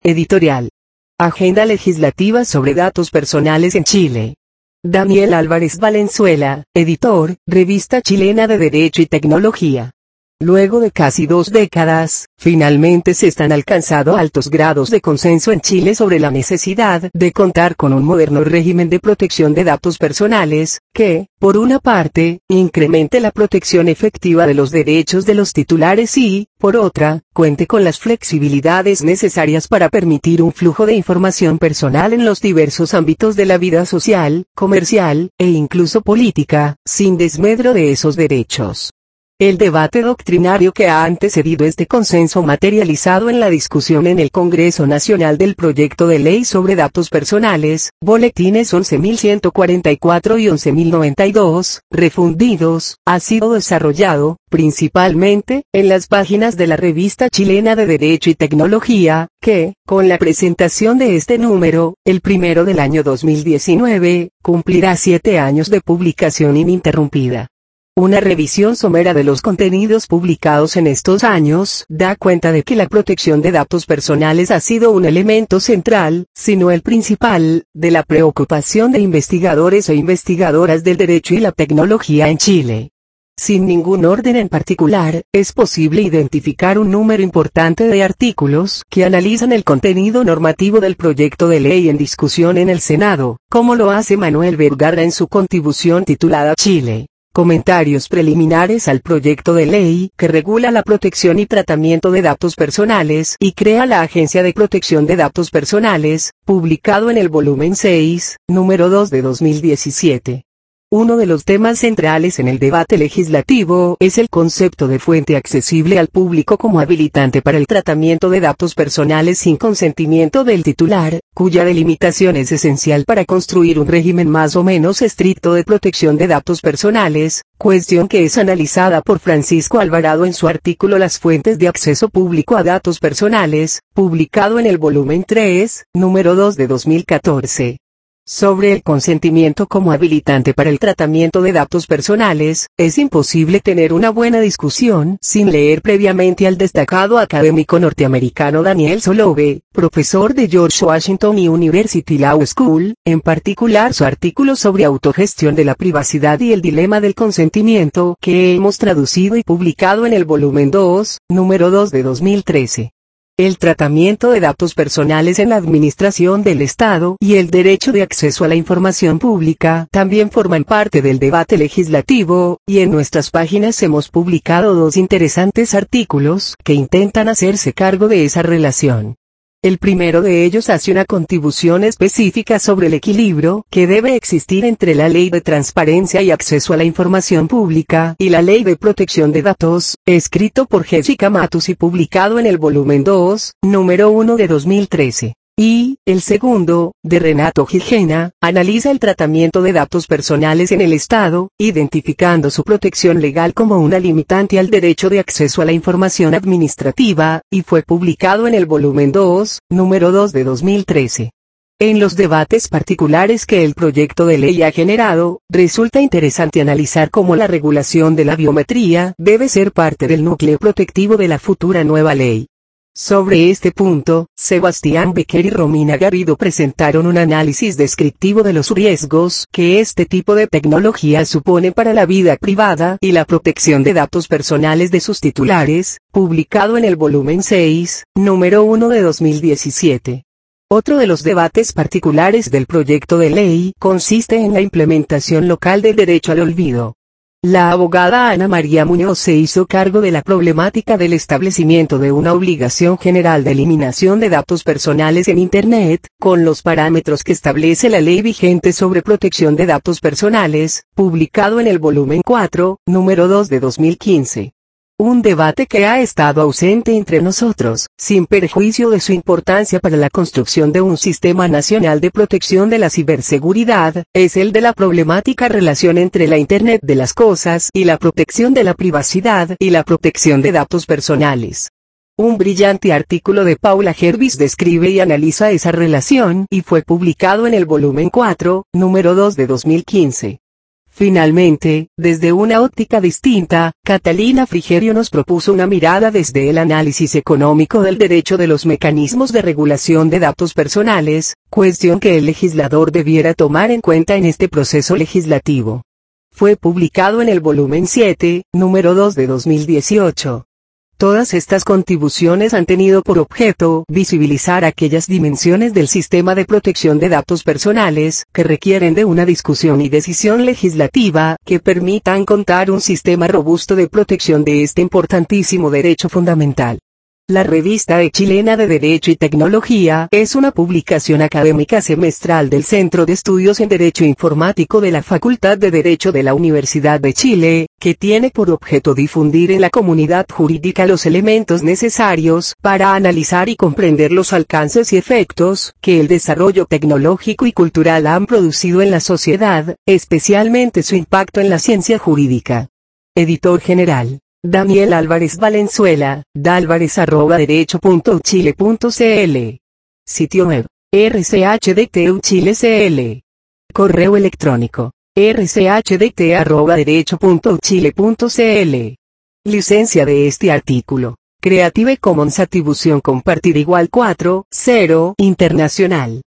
Editorial. Agenda legislativa sobre datos personales en Chile. Daniel Álvarez Valenzuela, editor, Revista Chilena de Derecho y Tecnología. Luego de casi 2 décadas, finalmente se están alcanzando altos grados de consenso en Chile sobre la necesidad de contar con un moderno régimen de protección de datos personales, que, por una parte, incremente la protección efectiva de los derechos de los titulares y, por otra, cuente con las flexibilidades necesarias para permitir un flujo de información personal en los diversos ámbitos de la vida social, comercial, e incluso política, sin desmedro de esos derechos. El debate doctrinario que ha antecedido este consenso materializado en la discusión en el Congreso Nacional del proyecto de ley sobre datos personales, boletines 11.144 y 11.092, refundidos, ha sido desarrollado, principalmente, en las páginas de la Revista Chilena de Derecho y Tecnología, que, con la presentación de este número, el primero del año 2019, cumplirá 7 años de publicación ininterrumpida. Una revisión somera de los contenidos publicados en estos años da cuenta de que la protección de datos personales ha sido un elemento central, si no el principal, de la preocupación de investigadores e investigadoras del derecho y la tecnología en Chile. Sin ningún orden en particular, es posible identificar un número importante de artículos que analizan el contenido normativo del proyecto de ley en discusión en el Senado, como lo hace Manuel Vergara en su contribución titulada Chile. Comentarios preliminares al proyecto de ley que regula la protección y tratamiento de datos personales y crea la Agencia de Protección de Datos Personales, publicado en el volumen 6, número 2 de 2017. Uno de los temas centrales en el debate legislativo es el concepto de fuente accesible al público como habilitante para el tratamiento de datos personales sin consentimiento del titular, cuya delimitación es esencial para construir un régimen más o menos estricto de protección de datos personales, cuestión que es analizada por Francisco Alvarado en su artículo Las fuentes de acceso público a datos personales, publicado en el volumen 3, número 2 de 2014. Sobre el consentimiento como habilitante para el tratamiento de datos personales, es imposible tener una buena discusión sin leer previamente al destacado académico norteamericano Daniel Solove, profesor de George Washington University Law School, en particular su artículo sobre autogestión de la privacidad y el dilema del consentimiento, que hemos traducido y publicado en el volumen 2, número 2 de 2013. El tratamiento de datos personales en la administración del Estado y el derecho de acceso a la información pública también forman parte del debate legislativo, y en nuestras páginas hemos publicado 2 interesantes artículos que intentan hacerse cargo de esa relación. El primero de ellos hace una contribución específica sobre el equilibrio que debe existir entre la Ley de Transparencia y Acceso a la Información Pública y la Ley de Protección de Datos, escrito por Jessica Matus y publicado en el volumen 2, número 1 de 2013. Y, el segundo, de Renato Gijena, analiza el tratamiento de datos personales en el Estado, identificando su protección legal como una limitante al derecho de acceso a la información administrativa, y fue publicado en el volumen 2, número 2 de 2013. En los debates particulares que el proyecto de ley ha generado, resulta interesante analizar cómo la regulación de la biometría debe ser parte del núcleo protectivo de la futura nueva ley. Sobre este punto, Sebastián Becker y Romina Garrido presentaron un análisis descriptivo de los riesgos que este tipo de tecnología supone para la vida privada y la protección de datos personales de sus titulares, publicado en el volumen 6, número 1 de 2017. Otro de los debates particulares del proyecto de ley consiste en la implementación local del derecho al olvido. La abogada Ana María Muñoz se hizo cargo de la problemática del establecimiento de una obligación general de eliminación de datos personales en Internet, con los parámetros que establece la ley vigente sobre protección de datos personales, publicado en el volumen 4, número 2 de 2015. Un debate que ha estado ausente entre nosotros, sin perjuicio de su importancia para la construcción de un sistema nacional de protección de la ciberseguridad, es el de la problemática relación entre la Internet de las cosas y la protección de la privacidad y la protección de datos personales. Un brillante artículo de Paula Jervis describe y analiza esa relación y fue publicado en el volumen 4, número 2 de 2015. Finalmente, desde una óptica distinta, Catalina Frigerio nos propuso una mirada desde el análisis económico del derecho de los mecanismos de regulación de datos personales, cuestión que el legislador debiera tomar en cuenta en este proceso legislativo. Fue publicado en el volumen 7, número 2 de 2018. Todas estas contribuciones han tenido por objeto visibilizar aquellas dimensiones del sistema de protección de datos personales que requieren de una discusión y decisión legislativa que permitan contar un sistema robusto de protección de este importantísimo derecho fundamental. La Revista Chilena de Derecho y Tecnología es una publicación académica semestral del Centro de Estudios en Derecho Informático de la Facultad de Derecho de la Universidad de Chile, que tiene por objeto difundir en la comunidad jurídica los elementos necesarios para analizar y comprender los alcances y efectos que el desarrollo tecnológico y cultural han producido en la sociedad, especialmente su impacto en la ciencia jurídica. Editor General: Daniel Álvarez Valenzuela, dalvarez@derecho.uchile.cl. Sitio web: rchdtuchile.cl. Correo electrónico: rchdt@derecho.uchile.cl. Licencia de este artículo: Creative Commons Atribución Compartir igual 4.0 Internacional.